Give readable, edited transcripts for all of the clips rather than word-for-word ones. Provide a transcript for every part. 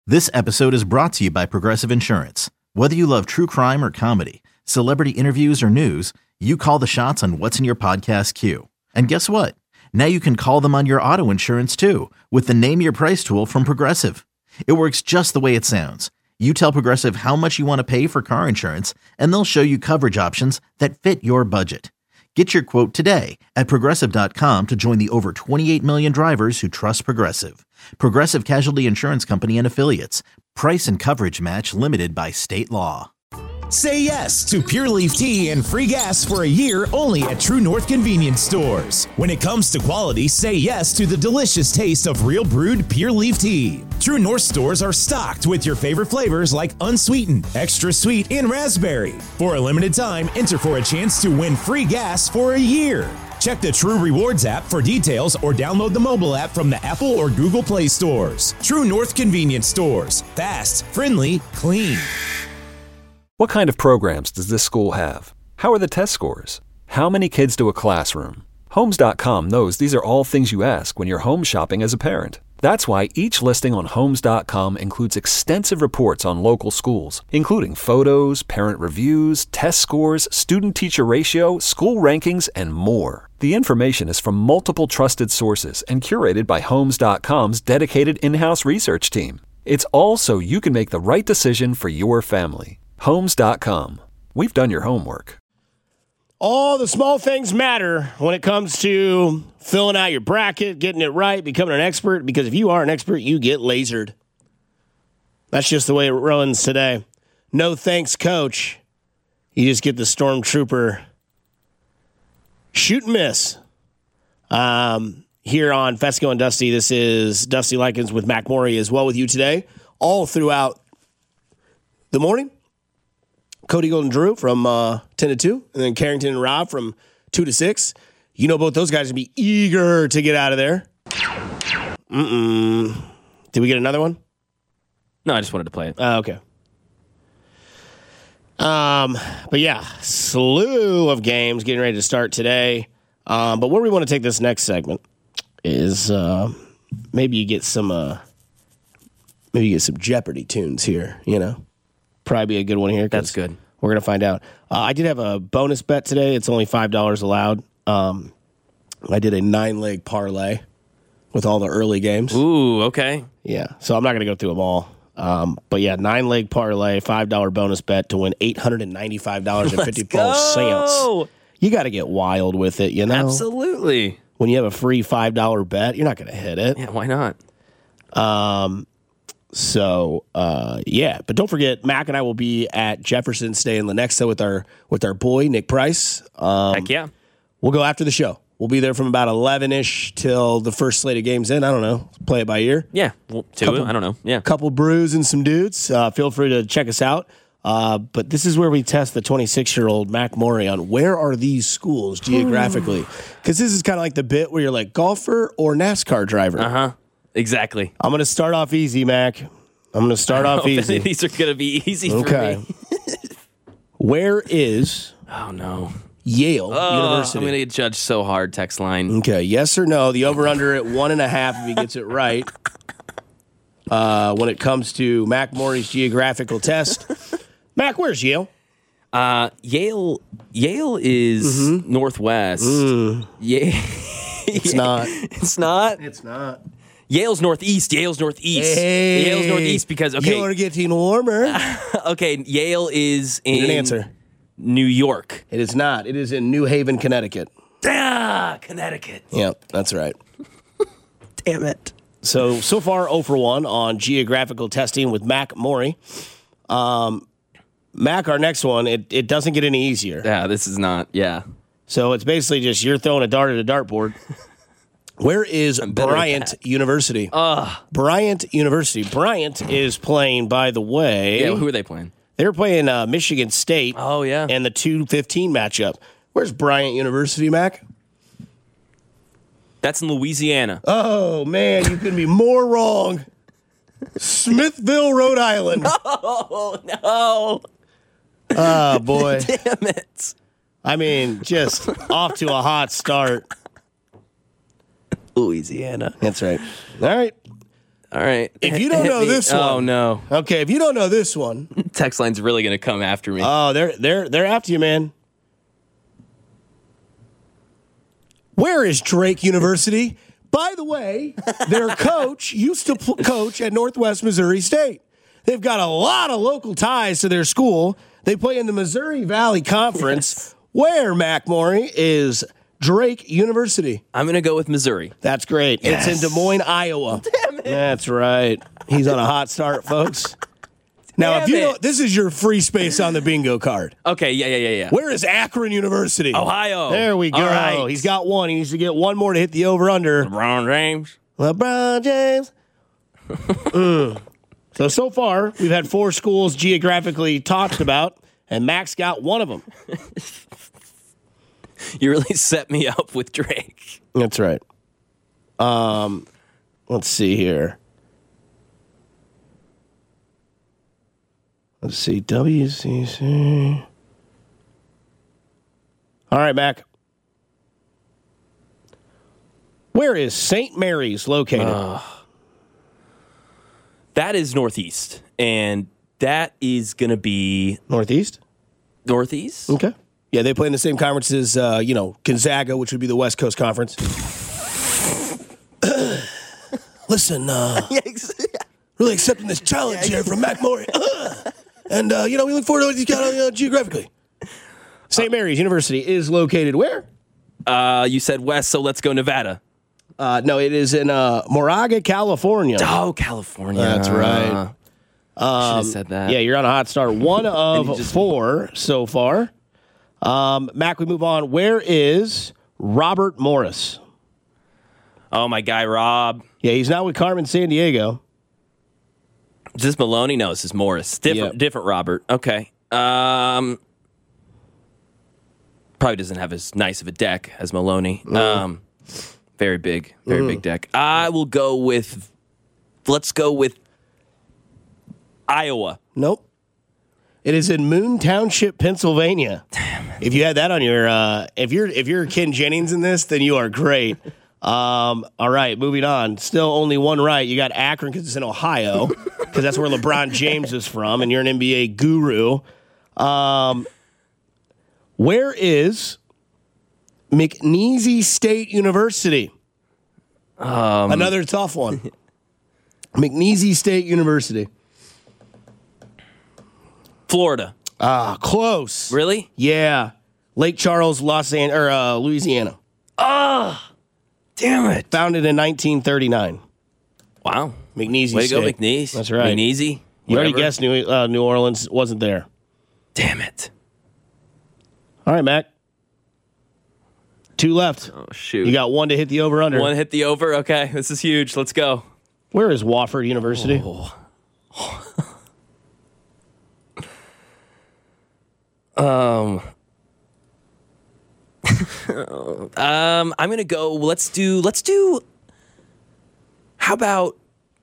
This episode is brought to you by Progressive Insurance. Whether you love true crime or comedy, celebrity interviews or news, you call the shots on what's in your podcast queue. And guess what? Now you can call them on your auto insurance too with the Name Your Price tool from Progressive. It works just the way it sounds. You tell Progressive how much you want to pay for car insurance, and they'll show you coverage options that fit your budget. Get your quote today at Progressive.com to join the over 28 million drivers who trust Progressive. Progressive Casualty Insurance Company and Affiliates. Price and coverage match limited by state law. Say yes to Pure Leaf Tea and free gas for a year only at True North Convenience Stores. When it comes to quality, say yes to the delicious taste of real brewed Pure Leaf Tea. True North stores are stocked with your favorite flavors like unsweetened, extra sweet, and raspberry. For a limited time, enter for a chance to win free gas for a year. Check the True Rewards app for details or download the mobile app from the Apple or Google Play stores. True North Convenience Stores. Fast, friendly, clean. What kind of programs does this school have? How are the test scores? How many kids do a classroom? Homes.com knows these are all things you ask when you're home shopping as a parent. That's why each listing on Homes.com includes extensive reports on local schools, including photos, parent reviews, test scores, student-teacher ratio, school rankings, and more. The information is from multiple trusted sources and curated by Homes.com's dedicated in-house research team. It's all so you can make the right decision for your family. Homes.com. We've done your homework. All the small things matter when it comes to filling out your bracket, getting it right, becoming an expert, because if you are an expert, you get lasered. That's just the way it runs today. No thanks, coach. You just get the stormtrooper shoot and miss. Here on Fesco and Dusty, this is Dusty Likens with Mac Morey as well with you today, all throughout the morning. Cody Golden Drew from 10 to 2, and then Carrington and Rob from 2 to 6. You know both those guys would be eager to get out of there. Did we get another one? No, I just wanted to play it. Okay. But yeah, slew of games getting ready to start today. But where we want to take this next segment is maybe you get some Jeopardy tunes here, you know. Probably be a good one here. That's good. We're going to find out. I did have a bonus bet today. It's only $5 allowed. I did a 9-leg parlay with all the early games. Ooh, okay. Yeah, so I'm not going to go through them all. But yeah, 9-leg parlay, $5 bonus bet to win $895.54. You got to get wild with it, you know? Absolutely. When you have a free $5 bet, you're not going to hit it. Yeah, why not? So, but don't forget, Mac and I will be at Jefferson staying Lenexa with our boy, Nick Price. Heck yeah. We'll go after the show. We'll be there from about 11-ish till the first slate of games in. I don't know. Play it by ear. Yeah, well, I don't know. Yeah. Couple brews and some dudes. Feel free to check us out. But this is where we test the 26-year-old Mac Morey on where are these schools geographically. Because this is kind of like the bit where you're like golfer or NASCAR driver. Uh-huh. Exactly. I'm going to start off easy, Mac. I'm going to start off easy. These are going to be easy for me. Where is Yale University? I'm going to get judged so hard, text line. Okay, yes or no. The over-under at 1.5 if he gets it right. When it comes to Mac Morey's geographical test. Mac, where's Yale? Yale is northwest. Yeah. It's not. It's not? It's not. Yale's northeast. Hey. Yale's northeast because, okay. You're getting warmer. Okay, Yale is in an answer. New York. It is not. It is in New Haven, Connecticut. Connecticut. Yep, that's right. Damn it. So far, 0 for 1 on geographical testing with Mac Morey. Mac, our next one, it doesn't get any easier. Yeah, this is not, So it's basically just you're throwing a dart at a dartboard. Where is Bryant University? Bryant University. Bryant is playing, by the way. Yeah, who are they playing? They're playing Michigan State. Oh, yeah. And the 2-15 matchup. Where's Bryant University, Mac? That's in Louisiana. Oh, man, you couldn't be more wrong. Smithville, Rhode Island. Oh, no. Oh, boy. Damn it. I mean, just off to a hot start. Louisiana. That's right. All right. All right. If you don't know this one. Oh, no. Okay, if you don't know this one. Text line's really going to come after me. Oh, they're after you, man. Where is Drake University? By the way, their coach used to coach at Northwest Missouri State. They've got a lot of local ties to their school. They play in the Missouri Valley Conference. Yes. Where, McMaury, is Drake University? I'm going to go with Missouri. That's great. Yes. It's in Des Moines, Iowa. Damn it. That's right. He's on a hot start, folks. Now, if you know, this is your free space on the bingo card. Okay, yeah. Where is Akron University? Ohio. There we go. All right. He's got one. He needs to get one more to hit the over-under. LeBron James. So far, we've had 4 schools geographically talked about, and Max got one of them. You really set me up with Drake. That's right. Let's see here. Let's see. WCC. All right, Mac. Where is St. Mary's located? That is Northeast, and that is going to be... Northeast? Northeast? Okay. Yeah, they play in the same conference as, Gonzaga, which would be the West Coast Conference. Listen, really accepting this challenge here from McMaury. And, we look forward to what he's got geographically. St. Mary's University is located where? You said West, so let's go Nevada. No, it is in Moraga, California. Oh, California. That's right. Should have said that. Yeah, you're on a hot start. 1 of 4 so far. Mac, we move on. Where is Robert Morris? Oh, my guy, Rob. Yeah, he's now with Carmen Sandiego. Is this Maloney? No, this is Morris. Different Robert. Okay. Probably doesn't have as nice of a deck as Maloney. Very big deck. I will go with, let's go with Iowa. Nope. It is in Moon Township, Pennsylvania. Damn it. If you had that on your, if you're Ken Jennings in this, then you are great. All right, moving on. Still only one right. You got Akron because it's in Ohio, because that's where LeBron James is from, and you're an NBA guru. Where is McNeese State University? Another tough one. McNeese State University. Florida. Close. Really? Yeah. Lake Charles, Louisiana. Damn it. Founded in 1939. Wow. McNeese Way to State. go, McNeese. That's right. McNeese. You already guessed New Orleans wasn't there. Damn it. All right, Mac. 2 left. Oh, shoot. You got 1 to hit the over-under. 1 hit the over. Okay, this is huge. Let's go. Where is Wofford University? I'm gonna go. Let's do. How about?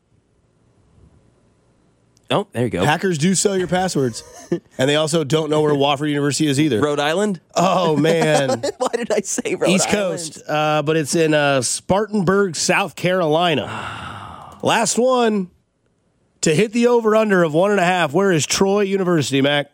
Oh, there you go. Hackers do sell your passwords, and they also don't know where Wofford University is either. Rhode Island. Oh man, why did I say Rhode East Island? Coast? But it's in Spartanburg, South Carolina. Last one to hit the over/under of 1.5. Where is Troy University, Mac?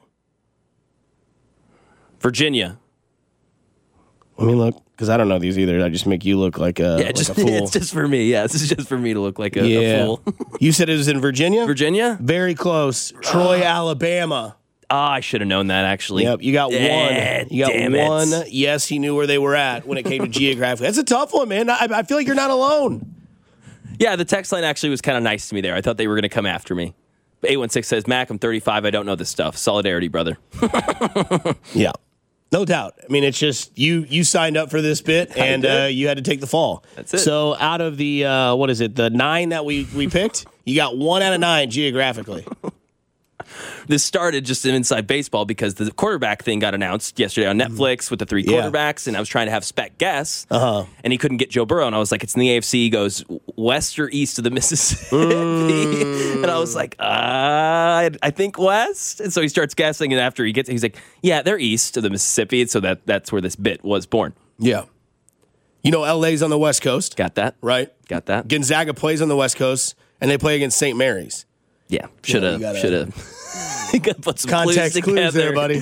Virginia. Let me look, because I don't know these either. I just make you look like a, just, like a fool. It's just for me. Yeah, this is just for me to look like a fool. You said it was in Virginia? Virginia? Very close. Troy, Alabama. I should have known that, actually. Yep, you got 1. You got 1. Yes, he knew where they were at when it came to geographically. That's a tough one, man. I feel like you're not alone. Yeah, the text line actually was kind of nice to me there. I thought they were going to come after me. 816 says, Mac, I'm 35. I don't know this stuff. Solidarity, brother. Yeah. No doubt. I mean, it's just you signed up for this bit, and you had to take the fall. That's it. So out of the, the 9 that we picked, you got 1 out of 9 geographically. This started just in Inside Baseball because the quarterback thing got announced yesterday on Netflix with the 3 quarterbacks, and I was trying to have Spec guess, and he couldn't get Joe Burrow, and I was like, it's in the AFC. He goes, west or east of the Mississippi? And I was like, I think west. And so he starts guessing, and after he's like, yeah, they're east of the Mississippi, and so that's where this bit was born. Yeah. You know, LA's on the West Coast. Got that? Right? Got that. Gonzaga plays on the West Coast, and they play against St. Mary's. Yeah, should have. You gotta put some Context clues there, buddy.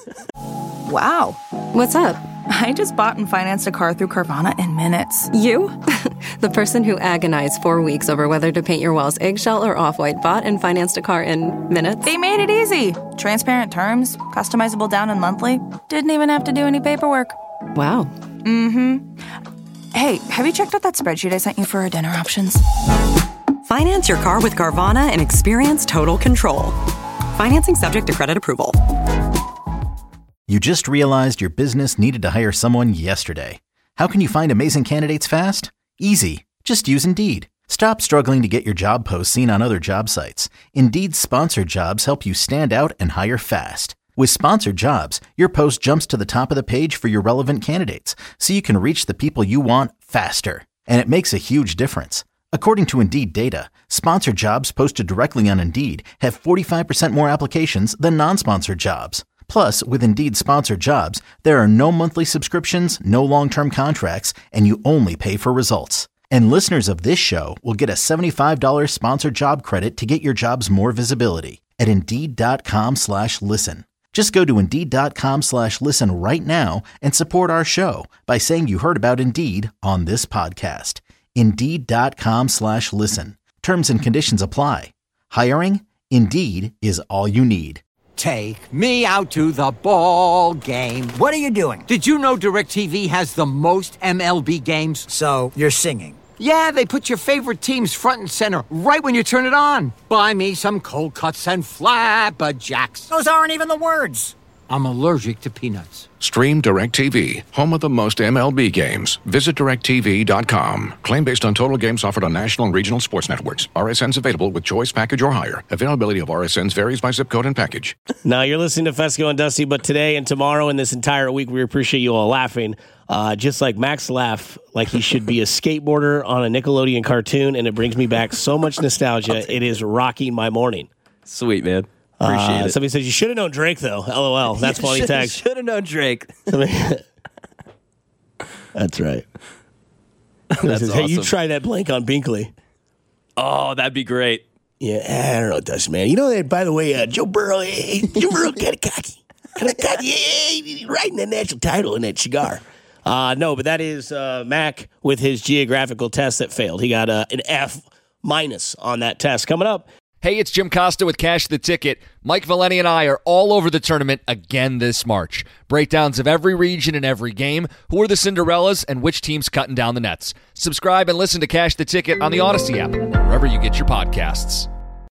Wow. What's up? I just bought and financed a car through Carvana in minutes. You? The person who agonized 4 weeks over whether to paint your walls eggshell or off-white bought and financed a car in minutes? They made it easy. Transparent terms, customizable down and monthly. Didn't even have to do any paperwork. Wow. Mm-hmm. Hey, have you checked out that spreadsheet I sent you for our dinner options? Finance your car with Carvana and experience total control. Financing subject to credit approval. You just realized your business needed to hire someone yesterday. How can you find amazing candidates fast? Easy. Just use Indeed. Stop struggling to get your job posts seen on other job sites. Indeed's sponsored jobs help you stand out and hire fast. With sponsored jobs, your post jumps to the top of the page for your relevant candidates, so you can reach the people you want faster. And it makes a huge difference. According to Indeed data, sponsored jobs posted directly on Indeed have 45% more applications than non-sponsored jobs. Plus, with Indeed sponsored jobs, there are no monthly subscriptions, no long-term contracts, and you only pay for results. And listeners of this show will get a $75 sponsored job credit to get your jobs more visibility at Indeed.com/listen. Just go to Indeed.com/listen right now and support our show by saying you heard about Indeed on this podcast. Indeed.com/listen. Terms and conditions apply. Hiring? Indeed is all you need. Take me out to the ball game. What are you doing? Did you know DirecTV has the most MLB games? So, you're singing. Yeah, they put your favorite teams front and center right when you turn it on. Buy me some cold cuts and flapjacks. Those aren't even the words. I'm allergic to peanuts. Stream DirecTV, home of the most MLB games. Visit DirecTV.com. Claim based on total games offered on national and regional sports networks. RSNs available with choice package or higher. Availability of RSNs varies by zip code and package. Now, you're listening to Fesco and Dusty, but today and tomorrow and this entire week, we appreciate you all laughing. Just like Max laughed like he should be a skateboarder on a Nickelodeon cartoon, and it brings me back so much nostalgia. It is rocking my morning. Sweet, man. Appreciate it. Somebody says, you should have known Drake, though. LOL. That's funny tag. Should have known Drake. That's right. That's says, awesome. Hey, you try that blank on Binkley. Oh, that'd be great. Yeah, I don't know, Dusty, man. You know that, by the way, Joe Burrow kind of cocky. Yeah, riding that national title in that cigar. No, but that is Mac with his geographical test that failed. He got an F- on that test. Coming up. Hey, it's Jim Costa with Cash the Ticket. Mike Valeni and I are all over the tournament again this March. Breakdowns of every region and every game, who are the Cinderellas, and which team's cutting down the nets. Subscribe and listen to Cash the Ticket on the Odyssey app, wherever you get your podcasts.